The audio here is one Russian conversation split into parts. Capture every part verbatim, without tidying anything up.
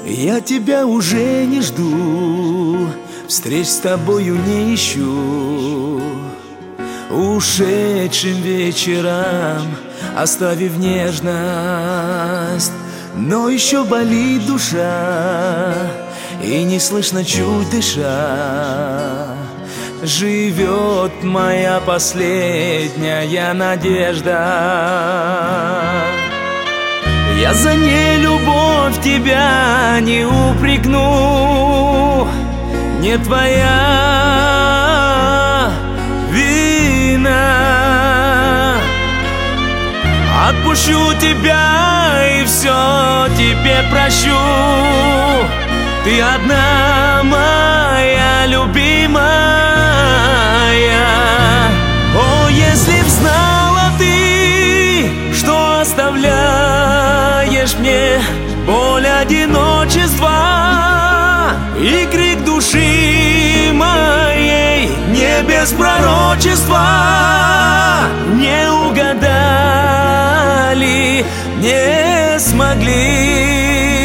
Я тебя уже не жду, встреч с тобою не ищу. Ушедшим вечерам оставив нежность, но еще болит душа, и не слышно, чуть дыша, живет моя последняя надежда. Я за нелюбовь тебя не упрекну, не твоя вина. Отпущу тебя и все тебе прощу. Ты одна моя любимая. О, если б знала ты, что оставляешь мне боль одиночества и крик души моей, не без пророчества, не угадали, не смогли.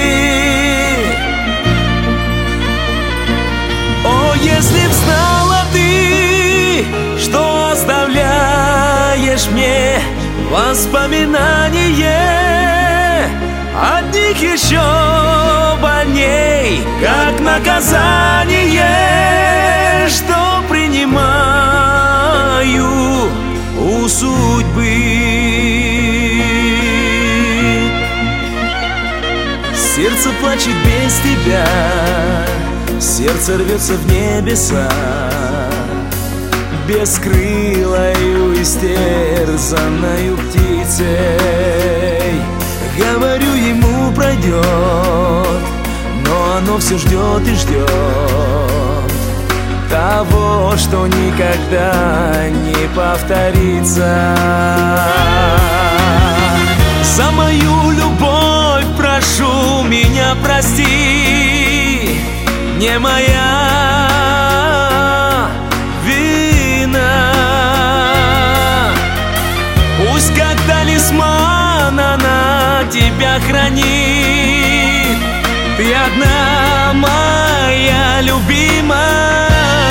Если б знала ты, что оставляешь мне воспоминание, от них еще больней, как наказание, что принимаю у судьбы. Сердце плачет без тебя, сердце рвется в небеса, бескрылою, истерзанною птицей. Говорю ему, пройдет, но оно все ждет и ждет того, что никогда не повторится. За мою любовь прошу меня прости, не моя вина. Пусть как талисман она тебя хранит. Ты одна моя любимая.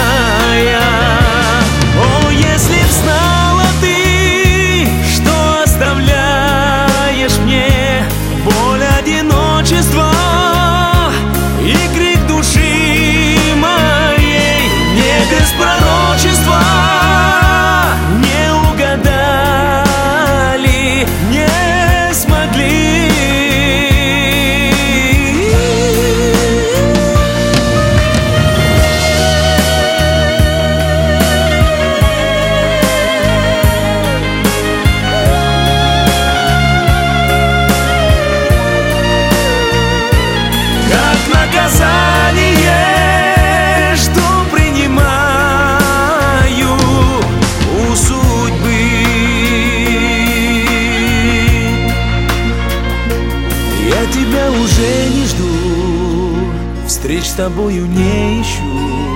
О, если б знала ты, что оставляешь мне боль одиночества и крик души моей, не без пророчества, не угадали, не смогли. Наказание, что принимаю у судьбы. Я тебя уже не жду, встреч с тобою не ищу.